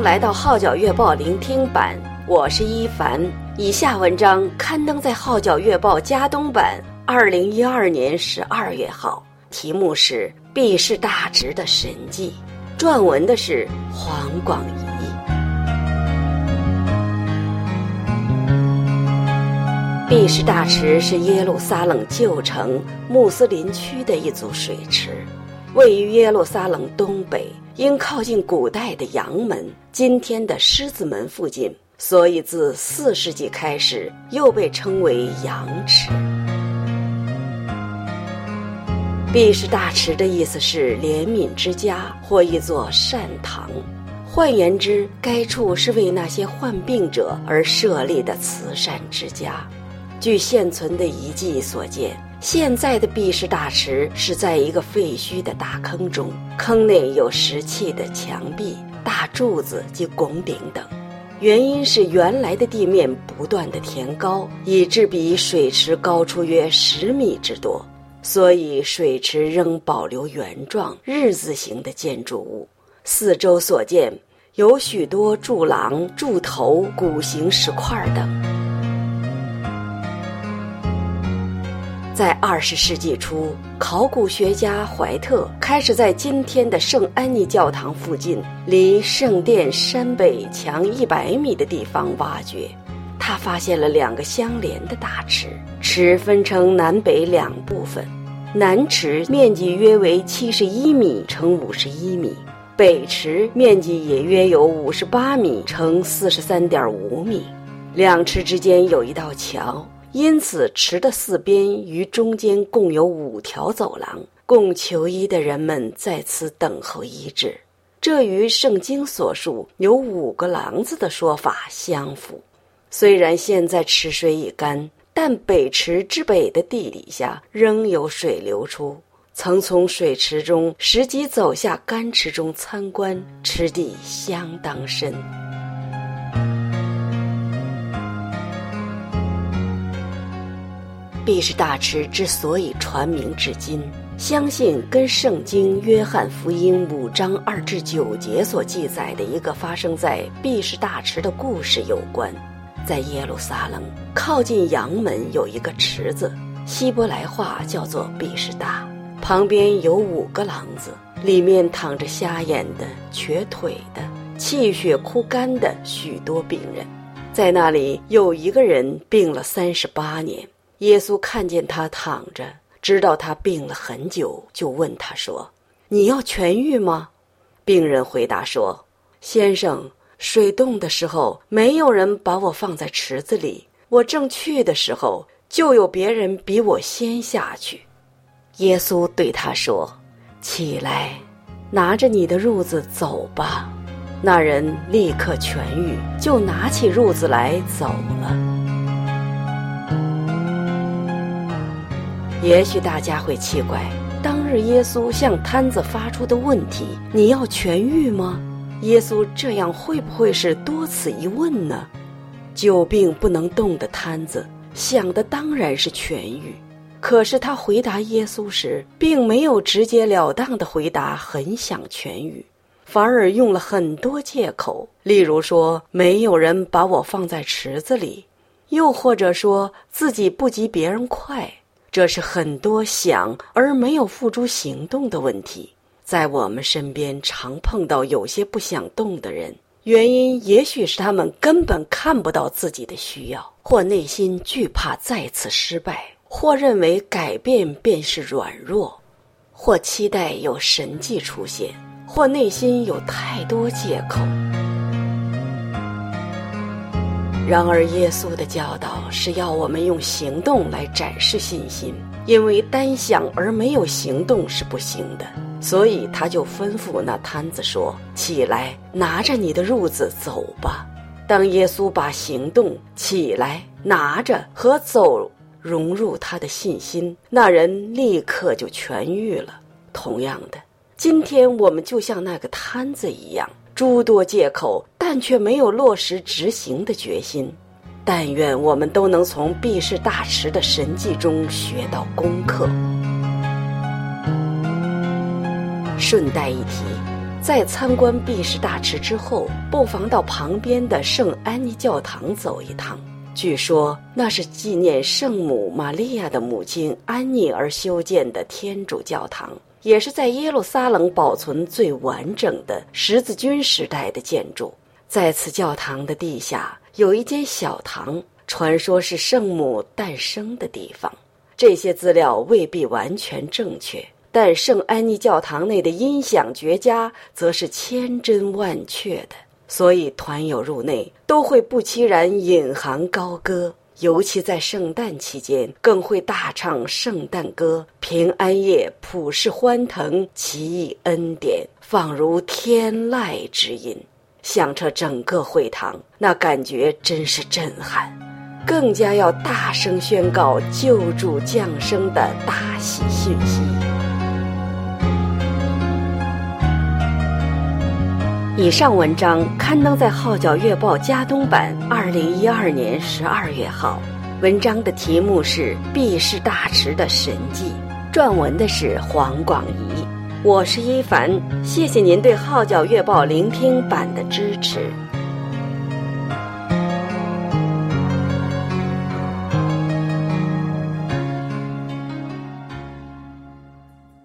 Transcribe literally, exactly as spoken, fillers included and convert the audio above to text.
来到号角月报聆听版，我是一凡。以下文章刊登在号角月报加东版二零一二年十二月号，题目是毕氏大池的神迹，撰文的是黄广仪。毕氏大池是耶路撒冷旧城穆斯林区的一组水池，位于耶路撒冷东北，因靠近古代的阳门，今天的狮子门附近，所以自四世纪开始又被称为羊池。毕氏大池的意思是怜悯之家或一座善堂，换言之，该处是为那些患病者而设立的慈善之家。据现存的遗迹所见，现在的毕氏大池是在一个废墟的大坑中，坑内有石砌的墙壁、大柱子及拱顶等。原因是原来的地面不断的填高，以致比水池高出约十米之多，所以水池仍保留原状日字形的建筑物。四周所见有许多柱廊、柱头、鼓形石块等。在二十世纪初，考古学家怀特开始在今天的圣安妮教堂附近，离圣殿山北墙一百米的地方挖掘。他发现了两个相连的大池，池分成南北两部分，南池面积约为七十一米乘五十一米，北池面积也约有五十八米乘四十三点五米。两池之间有一道桥，因此池的四边与中间共有五条走廊，供求医的人们在此等候医治。这与圣经所述有五个廊子的说法相符。虽然现在池水已干，但北池之北的地底下仍有水流出。曾从水池中实际走下干池中参观，池底相当深。毕氏大池之所以传名至今，相信跟圣经约翰福音五章二至九节所记载的一个发生在毕氏大池的故事有关。在耶路撒冷靠近阳门有一个池子，希伯来话叫做毕氏大，旁边有五个廊子，里面躺着瞎眼的、瘸腿的、气血枯干的许多病人。在那里有一个人病了三十八年，耶稣看见他躺着，知道他病了很久，就问他说：“你要痊愈吗？”病人回答说：“先生，水动的时候，没有人把我放在池子里，我正去的时候，就有别人比我先下去。”耶稣对他说：“起来，拿着你的褥子走吧。”那人立刻痊愈，就拿起褥子来走了。也许大家会奇怪，当日耶稣向摊子发出的问题：“你要痊愈吗？”耶稣这样会不会是多此一问呢？久病不能动的摊子想的当然是痊愈，可是他回答耶稣时，并没有直截了当的回答很想痊愈，反而用了很多借口，例如说没有人把我放在池子里，又或者说自己不及别人快。这是很多想而没有付诸行动的问题。在我们身边常碰到有些不想动的人，原因也许是他们根本看不到自己的需要，或内心惧怕再次失败，或认为改变便是软弱，或期待有神迹出现，或内心有太多借口。然而耶稣的教导是要我们用行动来展示信心，因为单想而没有行动是不行的，所以他就吩咐那摊子说：“起来，拿着你的褥子走吧。”当耶稣把行动、起来、拿着和走融入他的信心，那人立刻就痊愈了。同样的，今天我们就像那个摊子一样，诸多借口，但却没有落实执行的决心。但愿我们都能从毕氏大池的神迹中学到功课。顺带一提， 在参观毕士大池之后，不妨到旁边的圣安妮教堂走一趟。据说那是纪念圣母玛利亚的母亲安妮而修建的天主教堂，也是在耶路撒冷保存最完整的十字军时代的建筑。在此教堂的地下有一间小堂，传说是圣母诞生的地方。这些资料未必完全正确，但圣安妮教堂内的音响绝佳则是千真万确的，所以团友入内都会不期然引吭高歌，尤其在圣诞期间更会大唱圣诞歌，平安夜普世欢腾，奇异恩典仿如天籁之音，响彻整个会堂，那感觉真是震撼，更加要大声宣告救主降生的大喜讯息。以上文章刊登在《号角月报》加东版二零一二年十二月号，文章的题目是《毕士大池的神迹》，撰文的是黄广怡。我是一凡，谢谢您对《号角月报》聆听版的支持。